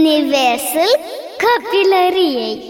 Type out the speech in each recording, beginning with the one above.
Universul copilăriei.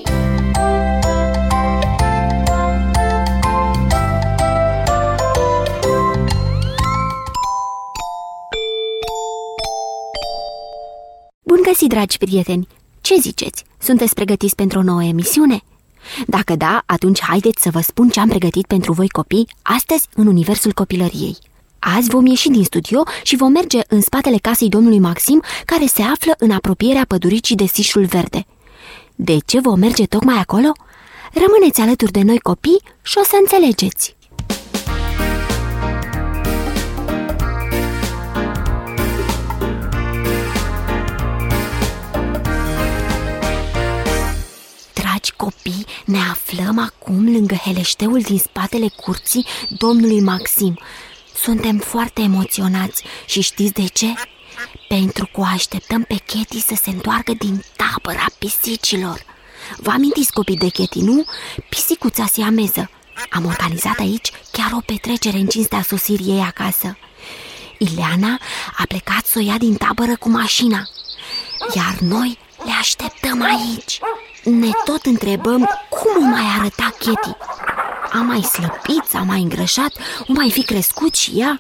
Bun găsit, dragi prieteni! Ce ziceți? Sunteți pregătiți pentru o nouă emisiune? Dacă da, atunci haideți să vă spun ce am pregătit pentru voi copii astăzi în Universul copilăriei. Azi vom ieși din studio și vom merge în spatele casei domnului Maxim, care se află în apropierea păduricii de Sișul Verde. De ce vom merge tocmai acolo? Rămâneți alături de noi, copii, și o să înțelegeți! Dragi copii, ne aflăm acum lângă heleșteul din spatele curții domnului Maxim. Suntem foarte emoționați și știți de ce? Pentru că o așteptăm pe Katie să se întoarcă din tabăra pisicilor. Vă amintiți, copii, de Katie, nu? Pisicuța siameză. Am organizat aici chiar o petrecere în cinstea sosirii ei acasă. Ileana a plecat să o ia din tabără cu mașina, iar noi le așteptăm aici. Ne tot întrebăm cum o mai arăta Katie. A mai slăbit, s-a mai îngrășat, o mai fi crescut și ea?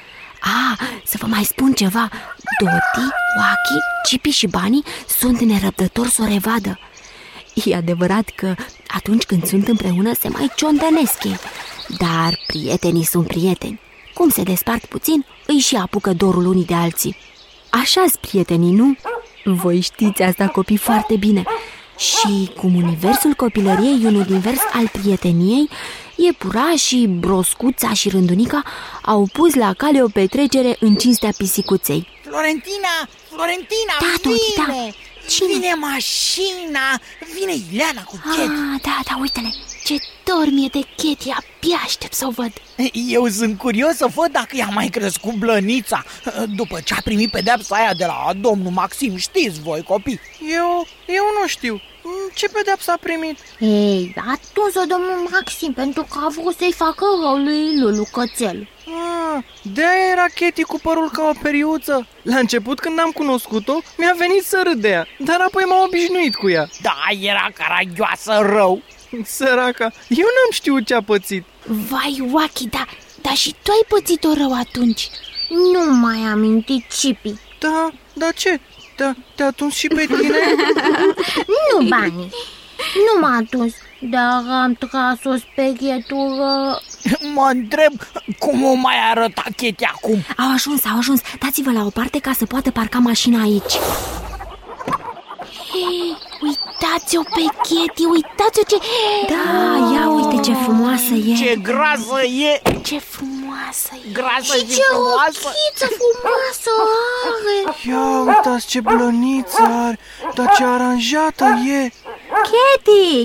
Să vă mai spun ceva. Doti, Wacky, Cipi și Bani sunt nerăbdători să o revadă. E adevărat că atunci când sunt împreună se mai ciondănesc ei, dar prietenii sunt prieteni. Cum se despart puțin, îi și apucă dorul unii de alții. Așa-s prietenii, nu? Voi știți asta, copii, foarte bine. Și cum Universul copilăriei e un univers al prieteniei, iepurașii, Broscuța și Rândunica au pus la cale o petrecere în cinstea pisicuței. Florentina, da, vine! Da. Cine? Vine mașina, vine Ileana cu Katie. Da, uite-le, ce dor mie de Katie, abia aștept să o văd. Eu sunt curios să văd dacă i-a mai crescut blănița după ce a primit pedeapsa aia de la domnul Maxim, știți voi, copii. Eu nu știu. Ce pedeapsă a primit? Ei, a tuns-o domnul Maxim pentru că a vrut să-i facă rău lui Lulu Cățel. De-aia era Katie cu părul ca o periuță. La început, când am cunoscut-o, mi-a venit să râd de ea, dar apoi m-am obișnuit cu ea. Da, era caragioasă rău. Săraca, eu n-am știut ce a pățit. Vai, Wacky, dar și tu ai pățit-o rău atunci. Nu mai am amintit, Cipi. Da, ce? Te-a tuns și pe tine? Nu, Bani, nu m-a tuns, dar am tras o sperietură. Mă întreb cum o mai arăta Katie acum. Au ajuns, dați-vă la o parte ca să poată parca mașina aici. Hei, uitați-o pe Katie, uitați-o ce... Da, ia uite ce frumoasă e. Ce grasă e. Ce frumoasă e. Grasă și ce frumoasă. ochiță frumoasă are. Ia uitați ce blăniță are, dar ce aranjată e. Katie!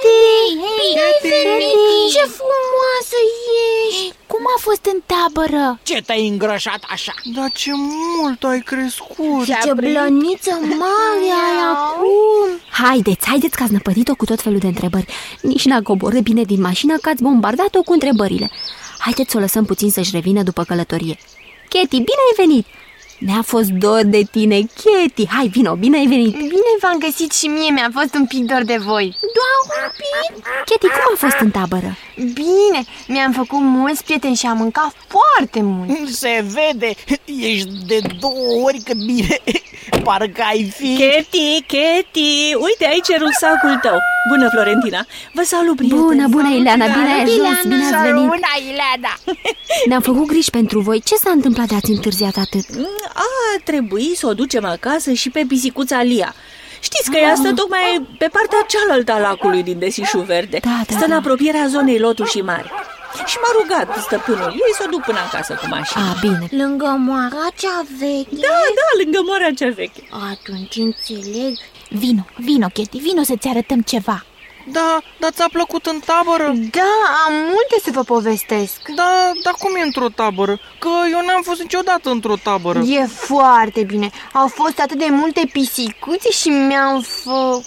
Ce frumoasă ești. Cum a fost în tabără? Ce te-ai îngrășat așa? Dar ce mult ai crescut. Și ce blăniță mare ai acum. Haideți că ați năpădit-o cu tot felul de întrebări. Nici n-a coborât bine din mașină, că ați bombardat-o cu întrebările. Haideți să o lăsăm puțin să-și revină după călătorie. Katie, bine ai venit! Ne-a fost dor de tine, Katie. Hai, vino, bine ai venit. Bine v-am găsit și mie mi-a fost un pic dor de voi. Doar un pic? Katie, cum a fost în tabără? Bine, mi-am făcut mulți prieteni și am mâncat foarte mult. Se vede, ești de 2 ori cât bine. Parcă ai fi... Katie, uite aici e rucsacul tău. Bună, Florentina, vă salut, prieteni. Bună, Ileana, bine ai ajuns, bine ați venit. Bună, Ileana. Ne-am făcut griji pentru voi. Ce s-a întâmplat de ați întârziat atât? A trebuit să o ducem acasă și pe pisicuța Lia. Știți că ea stă tocmai pe partea cealaltă a lacului din Desișul Verde. Stă în apropierea zonei Lotușii Mari. Și m-a rugat stăpânul ei să o duc până acasă cu mașina. Bine. Lângă moara cea veche? Da, lângă moara cea veche. Atunci înțeleg. Vino, Katie, vino să-ți arătăm ceva. Da, dar ți-a plăcut în tabără? Da, am multe să vă povestesc. Dar cum e într-o tabără? Că eu n-am fost niciodată într-o tabără. E foarte bine. Au fost atât de multe pisicuțe și mi-am făcut...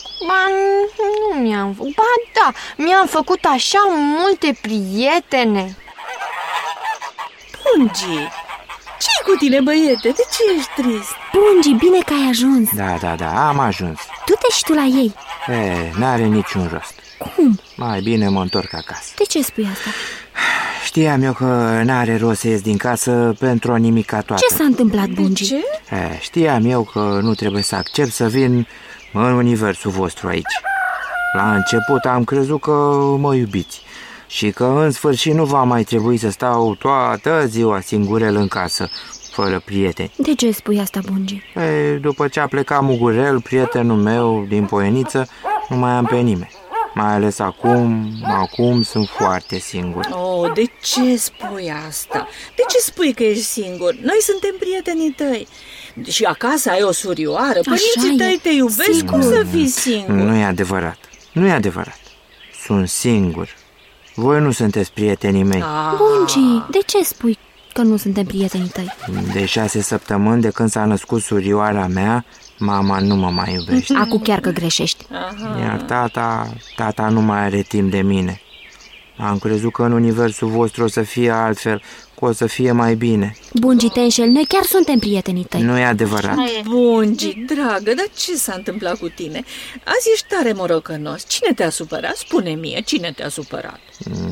mi-am făcut așa multe prietene. Pungi, Ce-i cu tine, băiete? De ce ești trist? Bungi, bine că ai ajuns. Da, am ajuns. Du-te și tu la ei. N-are niciun rost. Cum? Mai bine mă întorc acasă. De ce spui asta? Știam eu că n-are rost să ies din casă pentru o nimica toată. Ce s-a întâmplat, Bungi? Ce? Știam eu că nu trebuie să accept să vin în universul vostru aici. La început am crezut că mă iubiți și că în sfârșit nu va mai trebui să stau toată ziua singurel în casă, fără prieteni. De ce spui asta, Bungi? După ce a plecat Mugurel, prietenul meu din Poieniță, nu mai am pe nimeni. Mai ales acum sunt foarte singur. Oh, de ce spui asta? De ce spui că ești singur? Noi suntem prietenii tăi. Și acasă ai o surioară, părinții tăi te iubesc, singur. Cum să fii singur? Nu e adevărat. Sunt singur. Voi nu sunteți prietenii mei. Bungi, de ce spui că nu suntem prietenii tăi? De 6 săptămâni de când s-a născut surioara mea, mama nu mă mai iubește. Acum chiar că greșești. Iar tata nu mai are timp de mine. Am crezut că în universul vostru o să fie altfel, că o să fie mai bine. Bungi, te înșeli, noi chiar suntem prietenii tăi. Nu e adevărat. Bungi, dragă, dar ce s-a întâmplat cu tine? Azi ești tare morocănos. Cine te-a supărat? Spune mie, cine te-a supărat?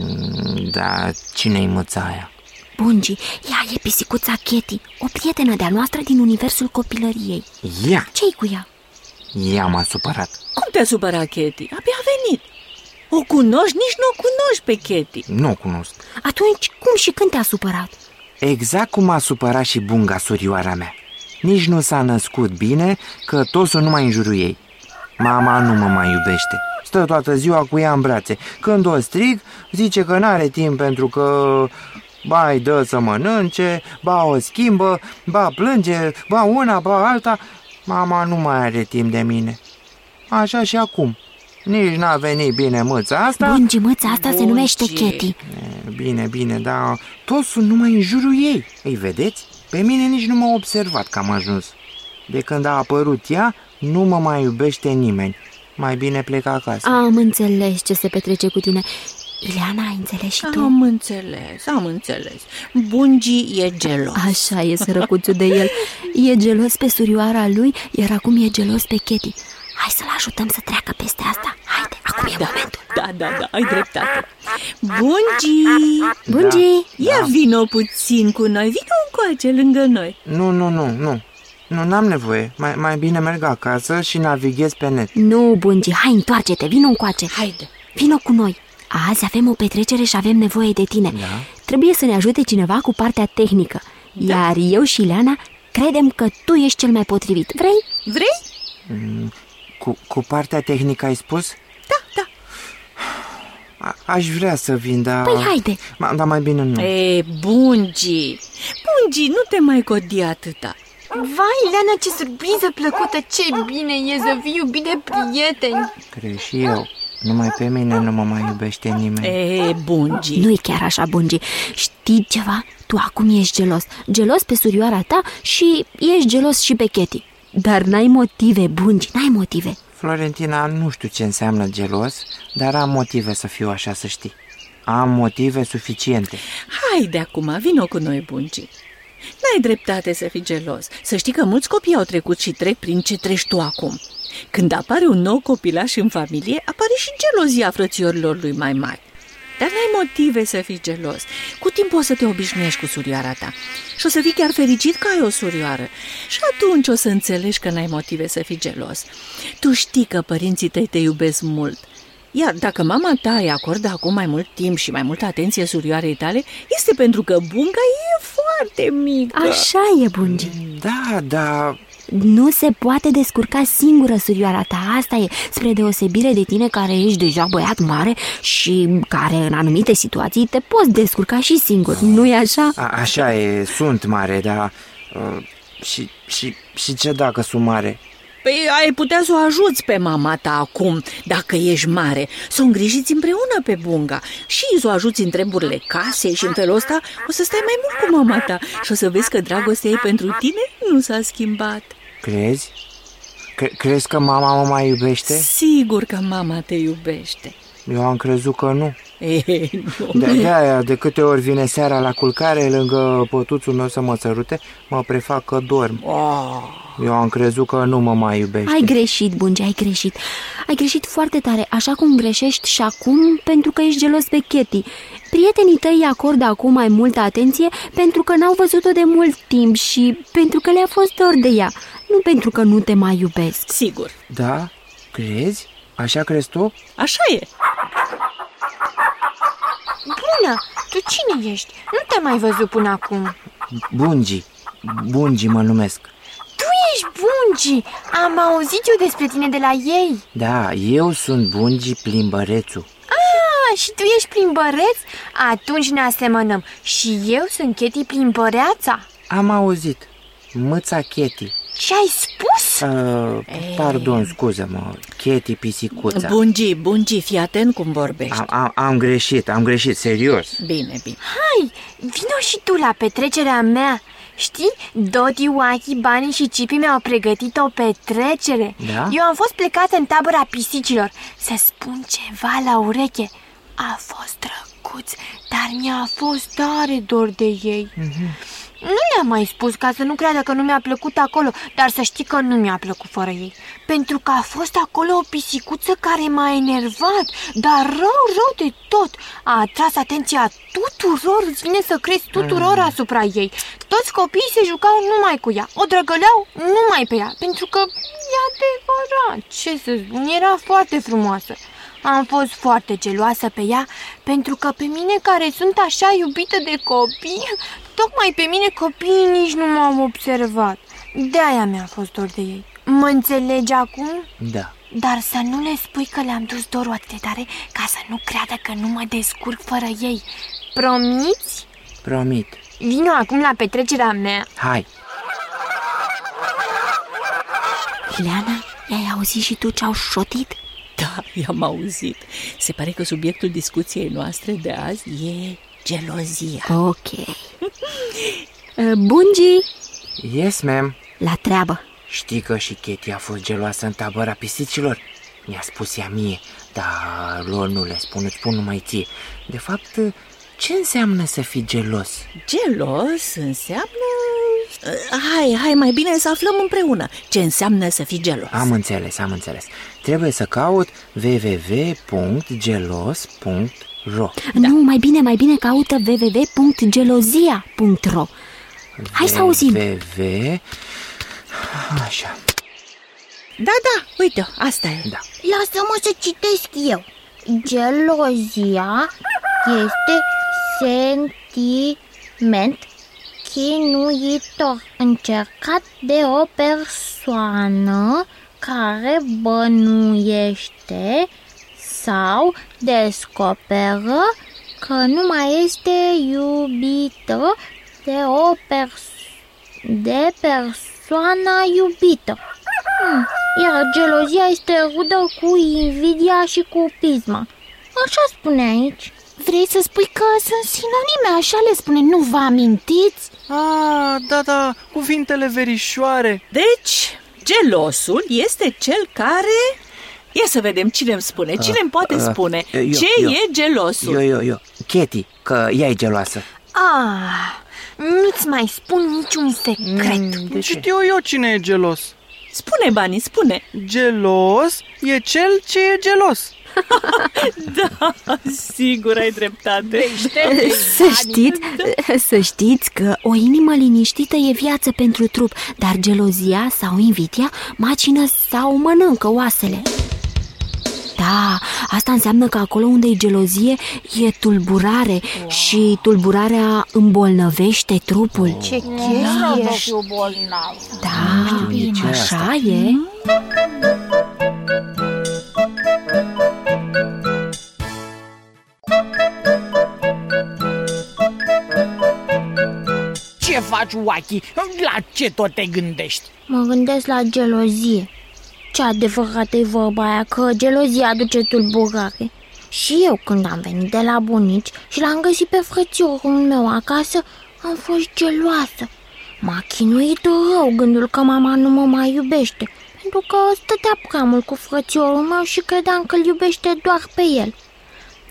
Da, cine-i măța aia? Bungi, ea e pisicuța Katie, o prietenă de-a noastră din universul copilăriei. Ea? Ce-i cu ea? Ea m-a supărat. Cum te-a supărat, Katie? Abia a venit. O cunoști? Nici nu o cunoști pe Katie. Nu o cunosc. Atunci, cum și când te-a supărat? Exact cum a supărat și Bunga, surioara mea. Nici nu s-a născut bine, că toți sunt numai în jurul ei. Mama nu mă mai iubește. Stă toată ziua cu ea în brațe. Când o strig, zice că n-are timp pentru că ba îi dă să mănânce, ba o schimbă, ba plânge, ba una, ba alta. Mama nu mai are timp de mine. Așa și acum. Nici n-a venit bine mâța asta. Bungi, mâța asta se numește Katie. Bine, dar toți sunt numai în jurul ei. Ei, vedeți? Pe mine nici nu m-a observat că am ajuns. De când a apărut ea, nu mă mai iubește nimeni. Mai bine plec acasă. Am înțeles ce se petrece cu tine. Ileana, ai înțeles și tu? Am înțeles. Bungi e gelos. Așa e, sărăcuțul de el. E gelos pe surioara lui, iar acum e gelos pe Katie. Hai să-l ajutăm să treacă peste asta. Haide, acum e momentul. Da, ai dreptate. Bungi, ia vino puțin cu noi. Vino încoace lângă noi. Nu, n-am nevoie. Mai bine merg acasă și navighez pe net. Nu, Bungi, hai, întoarce-te, vino încoace. Haide. Vino cu noi. Azi avem o petrecere și avem nevoie de tine. Da? Trebuie să ne ajute cineva cu partea tehnică. Iar eu și Ileana credem că tu ești cel mai potrivit. Vrei? Cu partea tehnică ai spus? Da. Aș vrea să vin, dar... Păi haide. Dar mai bine nu. Bungi, nu te mai codi atâta. Vai, Ileana, ce surpriză plăcută, ce bine e să fii iubit de prieteni. Cred și eu. Numai pe mine nu mă mai iubește nimeni. Bungi. Nu-i chiar așa, Bungi. Știi ceva? Tu acum ești gelos. Gelos pe surioara ta și ești gelos și pe Katie. Dar n-ai motive, Bungi, n-ai motive. Florentina, nu știu ce înseamnă gelos, dar am motive să fiu așa, să știi. Am motive suficiente. Haide acum, vino cu noi, Bungi. N-ai dreptate să fii gelos. Să știi că mulți copii au trecut și trec prin ce treci tu acum. Când apare un nou copilaș în familie, apare și gelozia frățiorilor lui mai mari. Dar n-ai motive să fii gelos. Cu timpul o să te obișnuiești cu surioara ta și o să fii chiar fericit că ai o surioară. Și atunci o să înțelegi că n-ai motive să fii gelos. Tu știi că părinții tăi te iubesc mult. Iar dacă mama ta îi acordă acum mai mult timp și mai multă atenție surioarei tale, este pentru că Bunga e foarte mică. Așa e, Bungi. Da. Nu se poate descurca singură surioara ta, asta e, spre deosebire de tine care ești deja băiat mare și care în anumite situații te poți descurca și singur, nu-i așa? Așa e, sunt mare, dar... Și ce dacă sunt mare? Păi ai putea să o ajuți pe mama ta acum, dacă ești mare, să o îngrijiți împreună pe Bunga și să o ajuți în treburile casei și în felul ăsta o să stai mai mult cu mama ta și o să vezi că dragostea ei pentru tine nu s-a schimbat. Crezi? Crezi că mama mă mai iubește? Sigur că mama te iubește. Eu am crezut că nu. Nu. De-aia, de câte ori vine seara la culcare lângă pătuțul meu să mă sărute, mă prefac că dorm. Eu am crezut că nu mă mai iubește. Ai greșit, Bungi, ai greșit. Ai greșit foarte tare, așa cum greșești și acum pentru că ești gelos pe Katie. Prietenii tăi îi acordă acum mai multă atenție pentru că n-au văzut-o de mult timp și pentru că le-a fost dor de ea, nu pentru că nu te mai iubesc. Sigur. Da? Crezi? Așa crezi tu? Așa e. Bună, tu cine ești? Nu te-am mai văzut până acum. Bungi mă numesc. Tu ești Bungi! Am auzit eu despre tine de la ei. Da, eu sunt Bungi Plimbărețu. Și tu ești plimbăreț? Atunci ne asemănăm. Și eu sunt Katie Plimbăreața. Am auzit. Mâța Katie. Ce ai spus? Pardon, scuză-mă, Katie pisicuța. Bungi, fii atent cum vorbești. Am greșit, serios. Bine. Hai, vino și tu la petrecerea mea. Știi, Doti, Wacky, Bunny și Chippy mi-au pregătit o petrecere. Da? Eu am fost plecată în tabăra pisicilor. Să spun ceva la ureche. A fost drăguț, dar mi-a fost tare dor de ei. Nu le-am mai spus ca să nu creadă că nu mi-a plăcut acolo, dar să știi că nu mi-a plăcut fără ei. Pentru că a fost acolo o pisicuță care m-a enervat, dar rău de tot. A atras atenția tuturor, îți vine să crezi tuturor asupra ei. Toți copiii se jucau numai cu ea, o drăgăleau numai pe ea, pentru că e adevărat, ce să spun, era foarte frumoasă. Am fost foarte geloasă pe ea, pentru că pe mine, care sunt așa iubită de copii, tocmai pe mine copiii nici nu m-au observat. De-aia mi-a fost dor de ei. Mă înțelegi acum? Da. Dar să nu le spui că le-am dus dorul atât de tare, ca să nu creadă că nu mă descurc fără ei. Promiți? Promit. Vino acum la petrecerea mea. Hai. Ileana, i-ai auzit și tu ce-au șotit? Da, i-am auzit. Se pare că subiectul discuției noastre de azi e gelozia. Ok. Bungi, Yes, ma'am. la treabă. Știi că și Katie a fost geloasă în tabăra pisicilor? Mi-a spus ea mie, dar lor nu le spun, îți spun numai ție. De fapt, ce înseamnă să fii gelos? Gelos înseamnă... Hai, mai bine să aflăm împreună ce înseamnă să fii gelos. Am înțeles. Trebuie să caut www.gelos.ro. Nu, mai bine caută www.gelozia.ro. Hai să auzim. Așa. Da, uite, asta e. Da. Lasă-mă să citesc eu. Gelozia este sentiment chinuitor încercat de o persoană care bănuiește sau descoperă că nu mai este iubită de persoana iubită. Iar gelozia este rudă cu invidia și cu pisma. Așa spune aici. Vrei să spui că sunt sinonime, așa le spune, nu vă amintiți? Da, cuvintele verișoare. Deci, gelosul este cel care... Ia să vedem cine îmi spune, cine îmi poate spune ce e gelosul. Eu, Katie, că ea e geloasă. Nu-ți mai spun niciun secret. Știu eu cine e gelos. Spune, Bunny, spune. Gelos e cel ce e gelos. Da, sigur ai dreptate. Să știți că o inimă liniștită e viață pentru trup, dar gelozia sau invidia macină sau mănâncă oasele. Da, asta înseamnă că acolo unde e gelozie e tulburare și tulburarea îmbolnăvește trupul. Ce chestie! Da, așa e. Ce faci, Wacky? La ce tot te gândești? Mă gândesc la gelozie. Ce adevărată e vorba aia, că gelozia aduce tulburare. Și eu, când am venit de la bunici și l-am găsit pe frățiorul meu acasă, am fost geloasă. M-a chinuit rău gândul că mama nu mă mai iubește, pentru că stătea prea mult cu frățiorul meu și credeam că îl iubește doar pe el.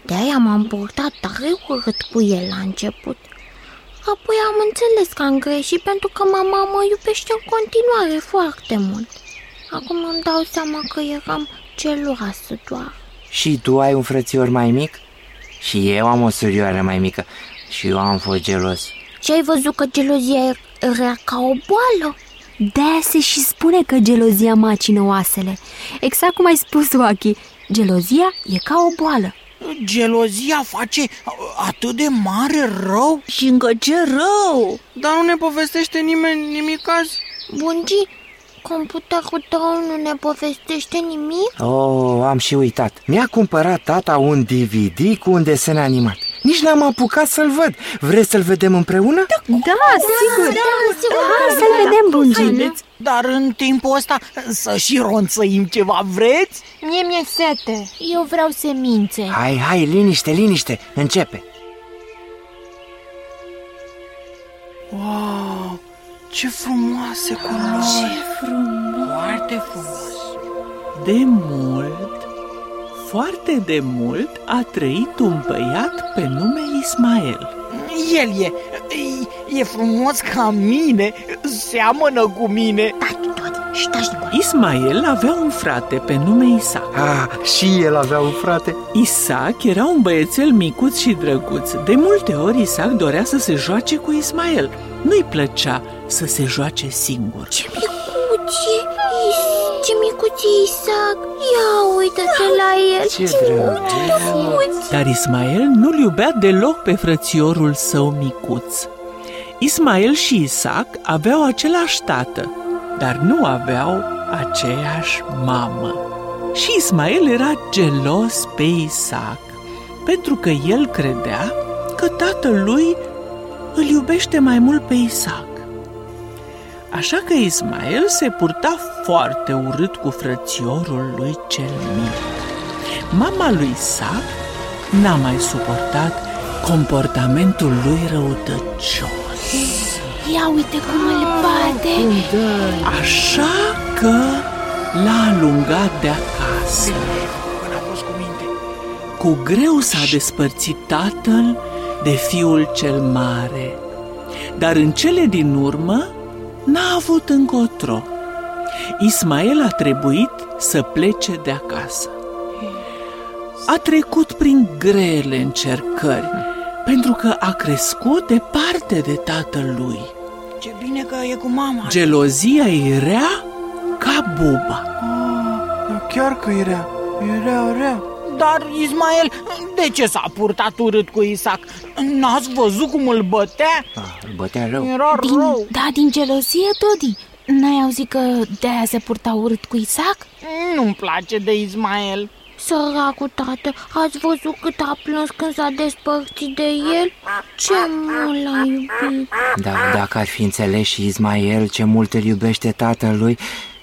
De-aia m-am purtat tare urât cu el la început. Apoi am înțeles că am greșit pentru că mama mă iubește în continuare foarte mult. Acum îmi dau seama că eram geloasă doar. Și tu ai un frățior mai mic? Și eu am o surioară mai mică și eu am fost gelos. Și ai văzut că gelozia era ca o boală? De-aia se și spune că gelozia macină oasele. Exact cum ai spus, Oachi, gelozia e ca o boală. Gelozia face atât de mare rău? Și încă ce rău! Dar nu ne povestește nimeni nimic azi? Bungi, computerul tău nu ne povestește nimic? Oh, am și uitat. Mi-a cumpărat tata un DVD cu un desen animat. Nici n-am apucat să-l văd. Vreți să-l vedem împreună? Da, sigur. Hai să-l vedem, Bungi. Dar în timpul ăsta să și ronțăim ceva, vreți? Mie mi-e sete. Eu vreau semințe. Hai, liniște, începe. Wow, ce frumoase culori! Ce frumos! Foarte frumos! De mult, foarte de mult, a trăit un băiat pe nume Ismael. El e frumos ca mine, seamănă cu mine. Ismael avea un frate pe nume Isaac. Și el avea un frate. Isaac era un băiețel micuț și drăguț. De multe ori Isaac dorea să se joace cu Ismael. Nu-i plăcea să se joace singur. Ce micuț e Isaac. Ia uită-te la el. Ce drăguț. Dar Ismael nu-l iubea deloc pe frățiorul său micuț. Ismael și Isaac aveau același tată, dar nu aveau aceeași mamă. Și Ismael era gelos pe Isaac, pentru că el credea că tatăl lui îl iubește mai mult pe Isaac. Așa că Ismael se purta foarte urât cu frățiorul lui cel mic. Mama lui Isaac n-a mai suportat comportamentul lui răutăcios. Ia uite cum îl bate. Așa că l-a alungat de acasă. Cu greu s-a despărțit tatăl de fiul cel mare, dar în cele din urmă n-a avut încotro. Ismael a trebuit să plece de acasă. A trecut prin grele încercări, pentru că a crescut departe de tatălui. Ce bine că e cu mama. Gelozia e rea ca buba. Chiar că e rea. Dar Ismael, de ce s-a purtat urât cu Isaac? N-ați văzut cum îl bătea? Îl bătea rău. Era rău. Din gelozie, Dodi. N-ai auzit că de-aia se purta urât cu Isaac? Nu-mi place de Ismael. Săracul tată, ați văzut cât a plâns când s-a despărțit de el? Ce mult l-a iubit. Da, dacă ar fi înțeles și Ismael ce mult îl iubește tatălui.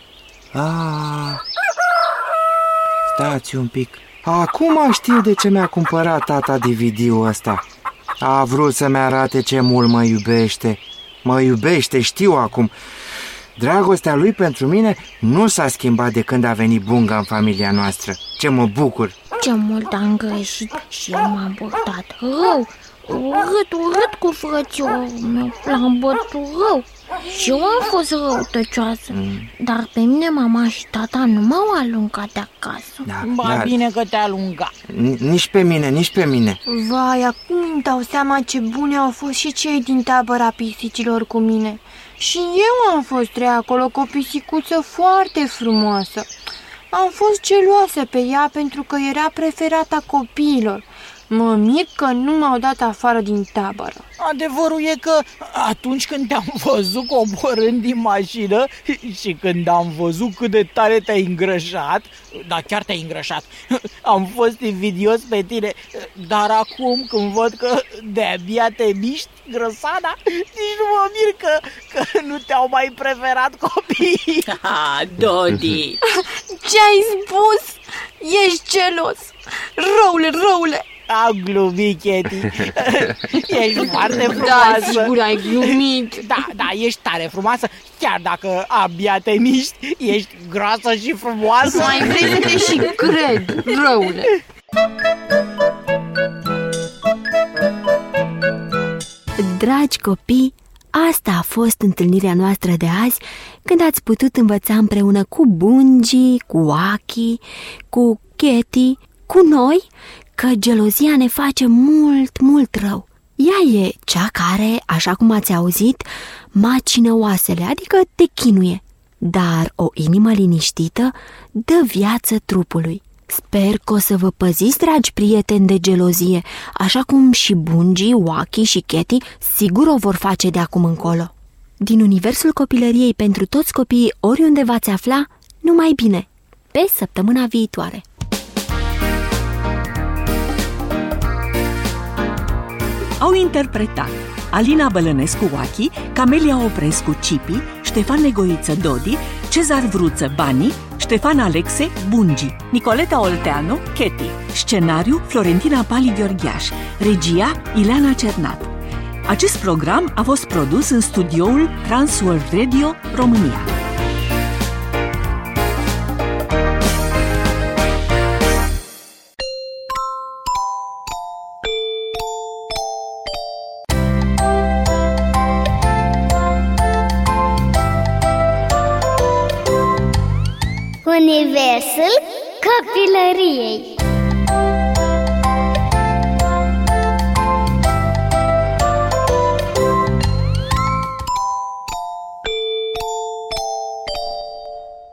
Stați un pic. Acum știu de ce mi-a cumpărat tata DVD-ul ăsta. A vrut să-mi arate ce mult mă iubește. Mă iubește, știu acum. Dragostea lui pentru mine nu s-a schimbat de când a venit Bunga în familia noastră. Ce mă bucur! Ce mult am greșit și eu m-am purtat rău. Urât cu frățiorul meu. L-am bătut rău. Și eu am fost răutăcioasă. Dar pe mine mama și tata nu m-au alungat de acasă. Bine că te-a alungat. Nici pe mine. Vai, acum îmi dau seama ce bune au fost și cei din tabăra pisicilor cu mine. Și eu am fost rea acolo cu o pisicuță foarte frumoasă. Am fost geloasă pe ea pentru că era preferata copiilor. Mă mir că nu m-au dat afară din tabără. Adevărul e că atunci când te-am văzut coborând din mașină și când am văzut cât de tare te-ai îngrășat, da, chiar te-ai îngrășat, am fost invidios pe tine. Dar acum când văd că de-abia te miști grăsada, nici nu mă mir că nu te-au mai preferat copiii. Dodi! Ce ai spus? Ești gelos! Răule! Am glumit, Katie. Ești foarte frumoasă. Da, sigur ai glumit. Da, ești tare frumoasă. Chiar dacă abia te miști, ești groasă și frumoasă. Mai vrei să te și cred, răule. Dragi copii, asta a fost întâlnirea noastră de azi, când ați putut învăța împreună cu Bungi, cu Waki, cu Katie, cu noi, că gelozia ne face mult, mult rău. Ea e cea care, așa cum ați auzit, macină oasele, adică te chinuie. Dar o inimă liniștită dă viață trupului. Sper că o să vă păziți, dragi prieteni, de gelozie, așa cum și Bungi, Waki și Katie sigur o vor face de acum încolo. Din universul copilăriei pentru toți copiii, oriunde v-ați afla, numai bine! Pe săptămâna viitoare! Au interpretat Alina Bălănescu Waki, Camelia Oprescu Cipi, Ștefan Negoiță Dodi, Cezar Vruță Bani, Ștefan Alexe Bungi, Nicoleta Olteanu Katie. Scenariu Florentina Pali Gheorgheaș. Regia Ileana Cernat. Acest program a fost produs în studioul Transworld Radio România. Universul copilăriei.